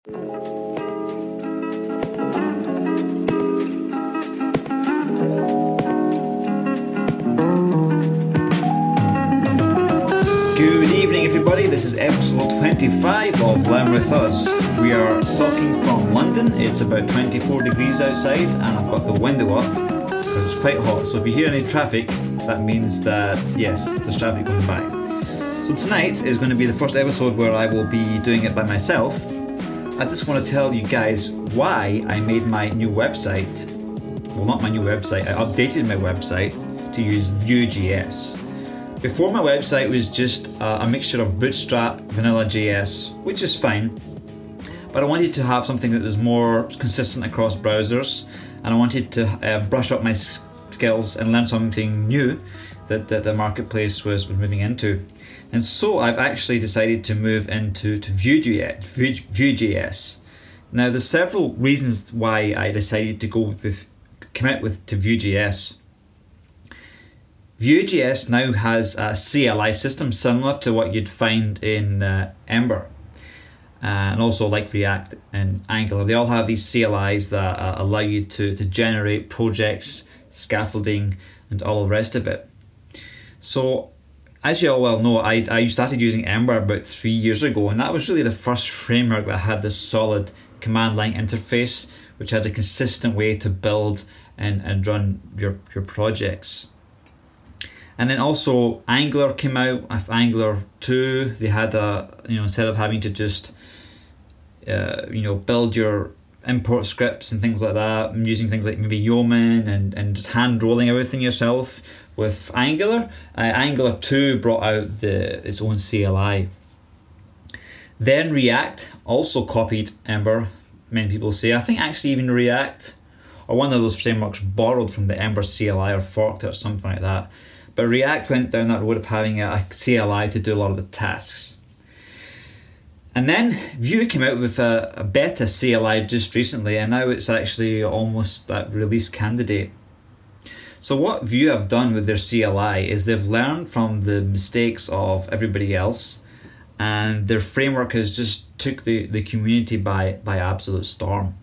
Good evening, everybody. This is episode 25 of Learn With Us. We are talking from London. It's about 24 degrees outside and I've got the window up because it's quite hot. So if you hear any traffic, that means that, yes, there's traffic going by. So tonight is going to be the first episode where I will be doing it by myself. I just want to tell you guys why I made my new website. Well, not my new website. I updated my website to use Vue.js. Before, my website was just a mixture of Bootstrap, Vanilla.js, which is fine, but I wanted to have something that was more consistent across browsers, and I wanted to brush up my skills and learn something new that the marketplace was moving into. And so I've actually decided to move into Vue.js. Now, there's several reasons why I decided to commit to Vue.js. Vue.js now has a CLI system similar to what you'd find in Ember, and also like React and Angular. They all have these CLIs that allow you to generate projects, scaffolding, and all the rest of it. So, as you all well know, I started using Ember about 3 years ago, and that was really the first framework that had this solid command line interface, which has a consistent way to build and run your projects. And then also Angular came out with Angular 2. They had instead of having to just build your import scripts and things like that, and using things like maybe Yeoman and just hand rolling everything yourself with Angular. Angular 2 brought out its own CLI. Then React also copied Ember, many people say. I think actually even React, or one of those frameworks, borrowed from the Ember CLI or forked it or something like that. But React went down that road of having a CLI to do a lot of the tasks. And then Vue came out with a beta CLI just recently, and now it's actually almost that release candidate. So what Vue have done with their CLI is they've learned from the mistakes of everybody else, and their framework has just took the community by absolute storm.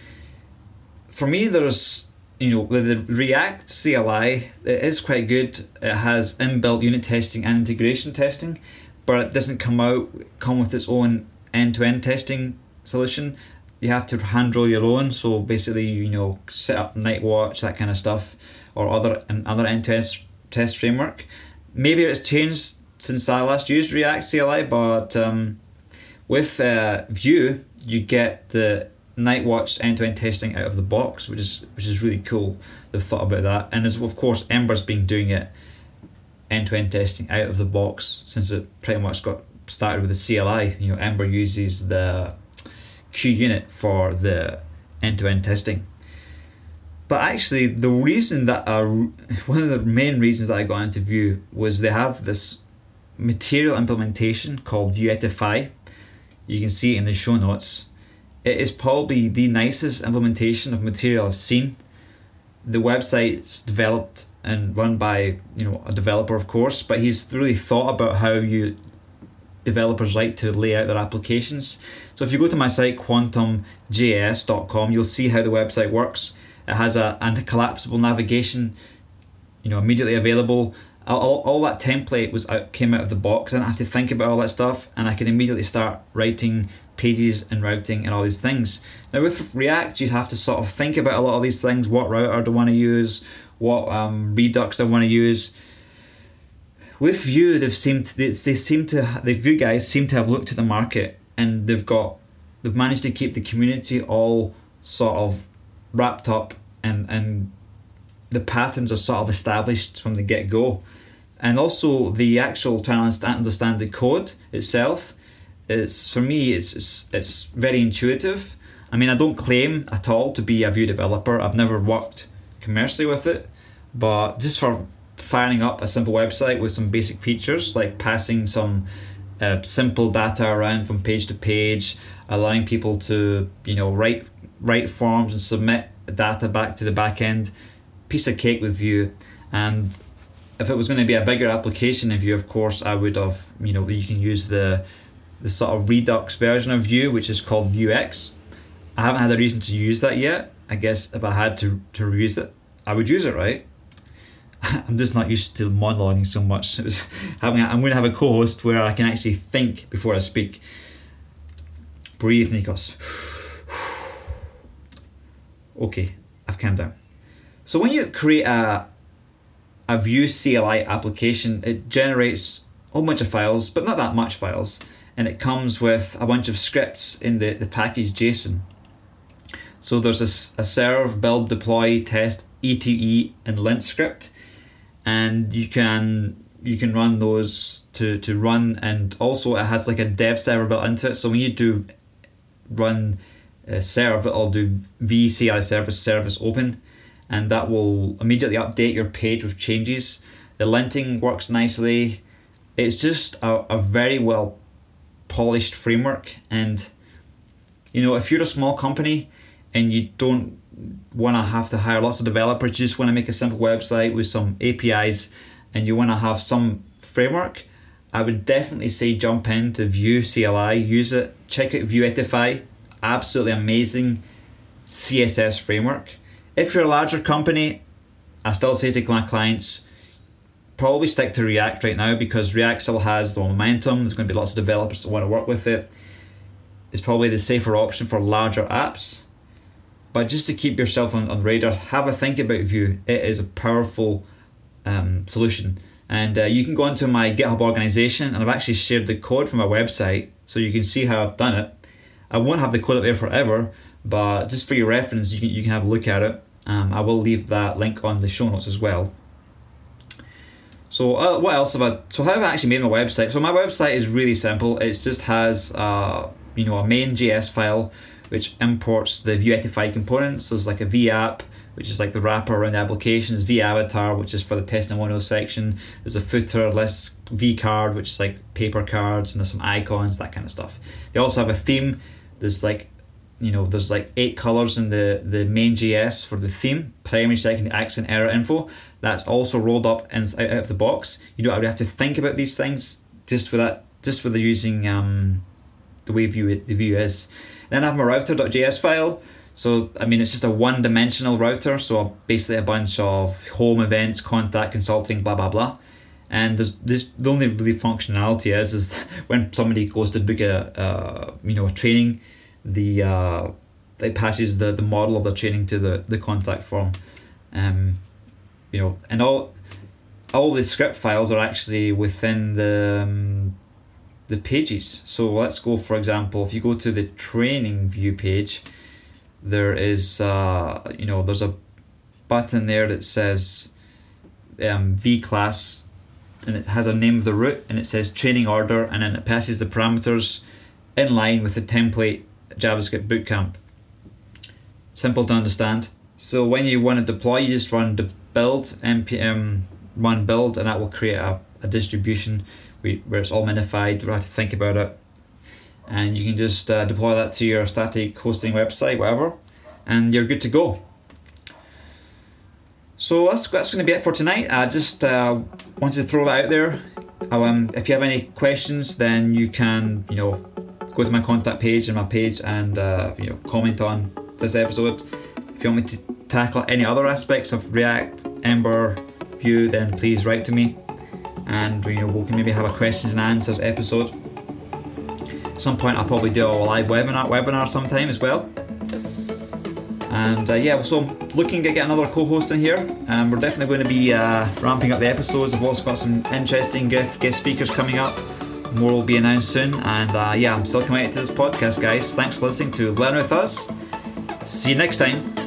For me, there's with the React CLI, it is quite good. It has inbuilt unit testing and integration testing, but it doesn't come with its own end-to-end testing solution. You have to hand roll your own. So basically, set up Nightwatch, that kind of stuff, or other end-to-end test framework. Maybe it's changed since I last used React CLI, but with Vue, you get the Nightwatch end-to-end testing out of the box, which is really cool. They've thought about that, and as of course Ember's been doing it end-to-end testing out of the box since it pretty much got started with the CLI. Ember uses the QUnit for the end-to-end testing. But actually, the reason that one of the main reasons that I got into Vue was they have this material implementation called Vuetify. You can see it in the show notes. It is probably the nicest implementation of material I've seen. The website's developed and run by a developer, of course, but he's really thought about how developers like to lay out their applications. So if you go to my site quantumjs.com, you'll see how the website works. It has a collapsible navigation, immediately available. All that template came out of the box. I didn't have to think about all that stuff, and I could immediately start writing pages and routing and all these things. Now with React, you have to sort of think about a lot of these things. What router do I want to use? What Redux do I want to use? With Vue, the Vue guys seem to have looked at the market, and they've managed to keep the community all sort of wrapped up, and the patterns are sort of established from the get-go. And also the actual trying to understand the code itself, for me it's very intuitive. I mean, I don't claim at all to be a Vue developer. I've never worked commercially with it, but just for firing up a simple website with some basic features like passing some simple data around from page to page, allowing people to write forms and submit data back to the back end, piece of cake with Vue. And if it was going to be a bigger application in Vue, of course, I would have, you can use the the sort of Redux version of Vue, which is called Vuex. I haven't had a reason to use that yet. I guess if I had to use it, I would use it, right? I'm just not used to monologuing so much. I'm going to have a co-host where I can actually think before I speak. Breathe, Nikos. Okay, I've calmed down. So when you create a Vue CLI application, it generates a whole bunch of files, but not that much files. And it comes with a bunch of scripts in the package JSON. So there's a serve, build, deploy, test, ETE, and lint script. And you can run those to run, and also it has like a dev server built into it. So when you do run serve, it'll do VCLI service open, and that will immediately update your page with changes. The linting works nicely. It's just a very well polished framework. And if you're a small company and you don't want to have to hire lots of developers, you just want to make a simple website with some APIs, and you want to have some framework, I would definitely say jump into Vue CLI, use it, check out Vuetify, absolutely amazing CSS framework. If you're a larger company, I still say to my clients, probably stick to React right now, because React still has the momentum. There's going to be lots of developers that want to work with it. It's probably the safer option for larger apps. But just to keep yourself on radar, have a think about Vue. It is a powerful solution. And you can go into my GitHub organization, and I've actually shared the code from my website, so you can see how I've done it. I won't have the code up there forever, but just for your reference, you can have a look at it. I will leave that link on the show notes as well. So what else so how have I actually made my website? So my website is really simple. It just has a main.js file which imports the Vuetify components. So there's like a V-app, which is like the wrapper around the application. There's V-avatar, which is for the testimonial section. There's a footer, list, V-card, which is like paper cards, and there's some icons, that kind of stuff. They also have a theme. There's like 8 colors in the main.js for the theme: primary, secondary, accent, error info. That's also rolled up out of the box. You don't have to think about these things just with using the way the Vue is. Then I have my router.js file. So it's just a one-dimensional router. So basically a bunch of home, events, contact, consulting, blah blah blah. And the only really functionality is when somebody goes to book a training, it passes the model of the training to the contact form. And all the script files are actually within the pages. So let's go, for example, if you go to the training view page, there is there's a button there that says V class, and it has a name of the route, and it says training order, and then it passes the parameters in line with the template JavaScript bootcamp. Simple to understand. So when you want to deploy, you just run the build, npm run build, and that will create a distribution where it's all minified. You don't have to think about it, and you can just deploy that to your static hosting website, whatever, and you're good to go. So that's going to be it for tonight. I just wanted to throw that out there. If you have any questions, then you can go to my contact page and my page and comment on this episode. If you want me to tackle any other aspects of React, Ember, Vue, then please write to me, and we can maybe have a questions and answers episode. At some point I'll probably do a live webinar sometime as well. And so looking at getting another co-host in here. We're definitely going to be ramping up the episodes. I've also got some interesting guest speakers coming up. More will be announced soon. And I'm still committed to this podcast, guys. Thanks for listening to Learn With Us. See you next time.